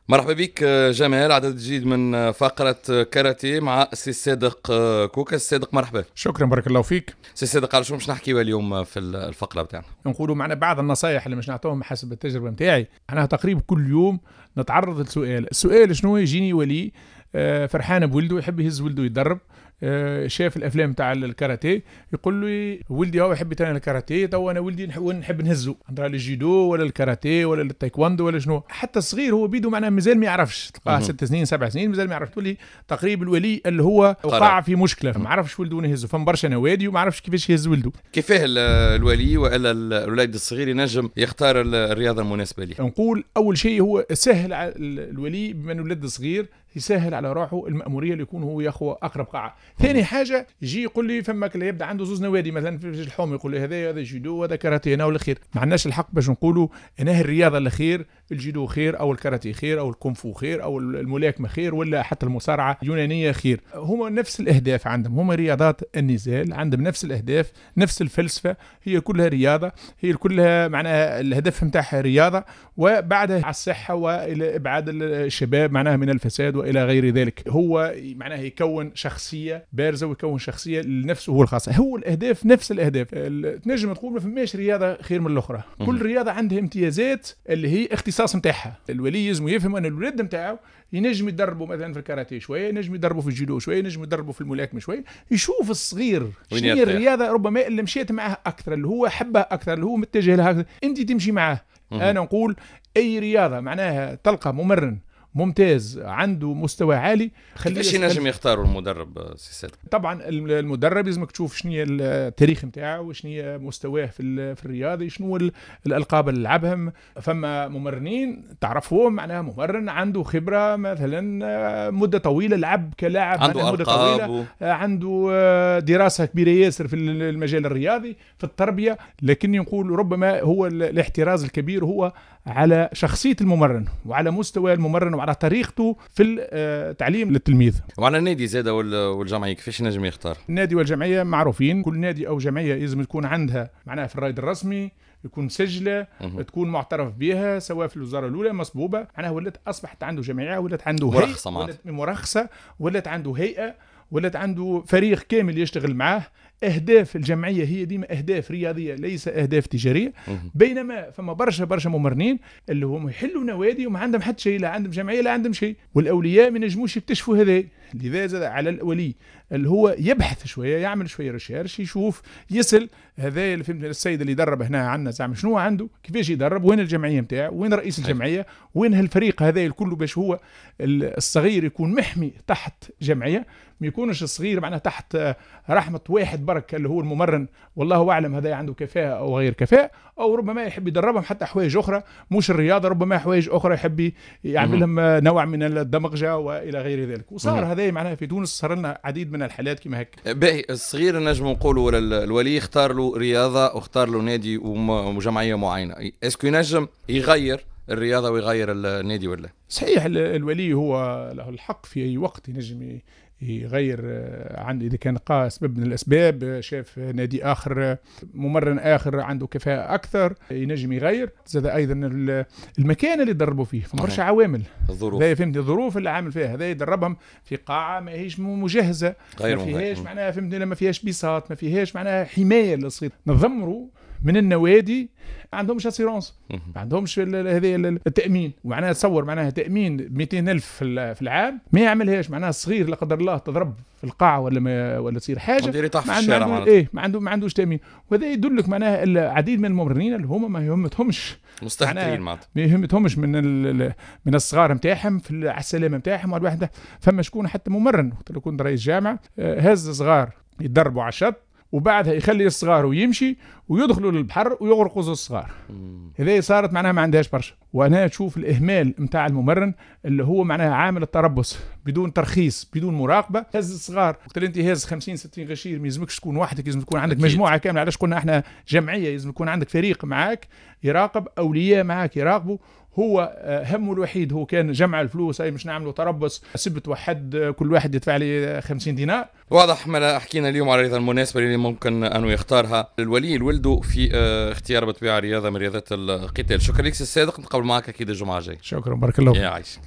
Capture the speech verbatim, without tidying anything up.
مرحبا بك جمال، عدد جديد من فقرة كاراتيه مع سي صادق كوكا. سي صادق مرحبا. شكرا، بارك الله فيك. سي صادق، على شو مش نحكيوا اليوم في الفقرة بتاعنا؟ نقولوا معنا بعض النصائح اللي مش نعطوهم حسب التجربة متاعي. أنا تقريبا كل يوم نتعرض لسؤال، السؤال شنو؟ يجيني ولي فرحان بولده، يحب يهز ولده يتدرب، شاف الافلام تاع الكاراتيه، يقول لي ولدي هو يحب يتعلم الكاراتيه، تو انا ولدي نحب نهزه عندها الجيدو ولا الكاراتيه ولا التايكوندو ولا شنو. حتى الصغير هو بيدو معناه مازال ما يعرفش، تلقاه ست سنين سبع سنين مازال ما يعرف. تقول لي تقريبا الولي اللي هو وقع في مشكله، ما عرفش ولده نهزه، فما برشا نوادي وما عرفش كيفاش يهز ولده. كيفاه الولي والا الولد الصغير ينجم يختار الرياضه المناسبه ليه؟ نقول اول شيء هو سهل على الولي بما انه الولد صغير، يسهل على روحه المأمورية اللي يكون هو ياخذ أقرب قاعة. ثاني حاجة يجي يقول لي فماك اللي يبدأ عنده زوز نوادي مثلا في الحوم، يقول لي هذا هذا جيدو وهذا كاراتيه، أنا ولا خير. ما عندناش الحق باش نقولوا أنها الرياضة اللي خير، الجيدو خير أو الكاراتيه خير أو الكونفو خير أو الملاكمة خير ولا حتى المصارعة اليونانية خير. هما نفس الأهداف عندهم، هما رياضات النزال، عندهم نفس الأهداف، نفس الفلسفة، هي كلها رياضة، هي كلها معناها الهدف نتاعها رياضة، وبعدها على الصحة وإلى إبعاد الشباب معناها من الفساد وإلى غير ذلك. هو معناه يكون شخصية بارزة ويكون شخصية لنفسه هو الخاصة. هو الأهداف نفس الأهداف. تنجم تقول ما فماش رياضة خير من الأخرى، كل رياضة عندها امتيازات اللي هي اختصاص متاعها. الولي لازم يفهم أن الولد متاعه ينجم يدربوا مثلا في الكاراتيه شوية، ينجم يدربوا في الجودو شوية، ينجم يدربوا في الملاكمة شوية، يشوف الصغير شنو هي الرياضة ربما اللي مشيت معه أكثر، اللي هو حبه أكثر، اللي هو متجه لها أكثر، أنت تمشي معه. أنا نقول أي رياضة معناها تلقى ممرن ممتاز عنده مستوى عالي، كيفاش ينجم يختاروا المدرب سي صادق؟ طبعا المدرب لازمك تشوف شنو هي التاريخ نتاعه وشنو هي مستواه في في الرياضه، شنو الالقاب اللي لعبهم. فما ممرنين تعرفوهم معناها ممرن عنده خبره مثلا مده طويله، لعب كلاعب عنده مده طويله و... عنده دراسه كبيره ياسر في المجال الرياضي في التربيه. لكن يقول ربما هو الاحتراز الكبير هو على شخصيه الممرن وعلى مستوى الممرن وعلى طريقته في التعليم للتلميذ. وعلى النادي زاده والجمعيه كيفاش نجم يختار؟ النادي والجمعيه معروفين، كل نادي او جمعيه لازم تكون عندها معناها في الرائد الرسمي، يكون مسجله، تكون معترف بها سواء في الوزاره الاولى مسبوبه، معناها ولات اصبحت عنده جمعيه، ولات عنده مرخصه، ولات مرخصه، ولات عنده هيئه، ولات عنده فريق كامل يشتغل معاه. أهداف الجمعية هي ديما أهداف رياضية ليس أهداف تجارية. بينما فما برشا برشا ممرنين اللي هم يحلوا نوادي وما عندهم حتى شيء، لا عندهم جمعية لا عندهم شيء، والأولياء ما ينجموش يكتشفوا هذا. لذا على الولي اللي هو يبحث شوية، يعمل شوية ريشيرش، يشوف يسأل هذا اللي فهمت السيد اللي يدرب هنا عنا زعما شنو عنده، كيفاش يدرب، وين الجمعية نتاعه، وين رئيس الجمعية، وين هالفريق هذا الكل، باش هو الصغير يكون محمي تحت جمعية، ما يكونش الصغير معناه تحت رحمة واحد برك اللي هو الممرن والله أعلم هذا عنده كفاءة أو غير كفاءة، أو ربما يحب يدربهم حتى حوايج أخرى مش الرياضة، ربما حوايج أخرى يحب يعملهم نوع من الدمغجة وإلى غير ذلك. وصار هذا معناه في تونس صار لنا عديد من الحالات كما هيك. باهي الصغير نجم نقولوا ولا الولي يختار له رياضة واختار له نادي وجمعية معينة، اسكو ينجم يغير الرياضة ويغير النادي ولا؟ صحيح الولي هو له الحق في أي وقت ينجم يغير عنده، إذا كان قا سبب من الأسباب، شاف نادي آخر ممرن آخر عنده كفاءة أكثر ينجم يغير. زاد أيضا المكان اللي يدربوا فيه فمرشا عوامل، الظروف، هذا فهمت الظروف اللي عامل فيها، هذا يدربهم في قاعة ما هيش مجهزة، ما فيهاش معناها فهمت ما فيهاش بيسات، ما فيهاش معناها حماية للصغير. نضمروا من النوادي ما عندهمش اسيرونس، ما عندهمش هذه التامين، ومعناها تصور معناها تامين مئتين ألف في العام ما يعملهاش، معناها الصغير لا قدر الله تضرب في القاعه ولا ما ولا تصير حاجه ما عنده ايه ما عنده ما عندوش تامين. وهذا يدلك معناها العديد من الممرنين اللي هما ما يهمتهمش مستهترين معناتها، ما يهمتهمش من من الصغار نتاعهم في على السلامه نتاعهم والواحد. فما شكون حتى ممرن وقت لو كنت رئيس جامعه هز صغار يتدربوا على الشط وبعدها يخلي الصغار ويمشي ويدخلوا للبحر ويغرقوا الصغار. هذه صارت معناها ما عندهاش برشا. وانا اشوف الاهمال نتاع الممرن اللي هو معناها عامل التربص بدون ترخيص بدون مراقبه، هز الصغار وقت اللي انت هز خمسين ستين غشير ما يلزمكش تكون وحدك، لازم تكون عندك أكيد مجموعه كامله. علاش قلنا احنا جمعيه، لازم يكون عندك فريق معاك يراقب، اولياء معاك يراقبوا. هو همه الوحيد هو كان جمع الفلوس، اي مش نعملوا تربص سبت وحد كل واحد يدفع لي خمسين دينار. واضح. ما حكينا اليوم على الرياضه المناسبه اللي ممكن انه يختارها الولي لولده في اختيار بطبيعه رياضه من رياضات القتال. شكرا لك سي صادق، نتقابل معك اكيد الجمعه الجايه. شكرا، بارك الله. يا عايش.